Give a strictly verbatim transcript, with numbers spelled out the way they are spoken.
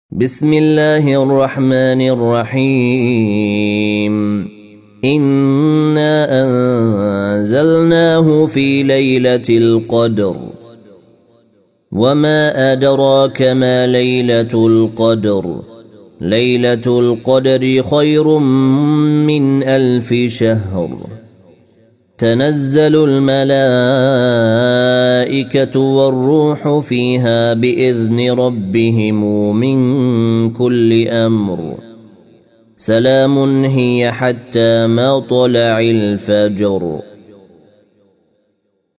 بسم الله الرحمن الرحيم إنا أنزلناه في ليلة القدر وما أدراك ما ليلة القدر ليلة القدر خير من ألف شهر تنزل الملائكة والروح فيها بإذن ربهم من كل أمر سلام هي حتى مطلع الفجر.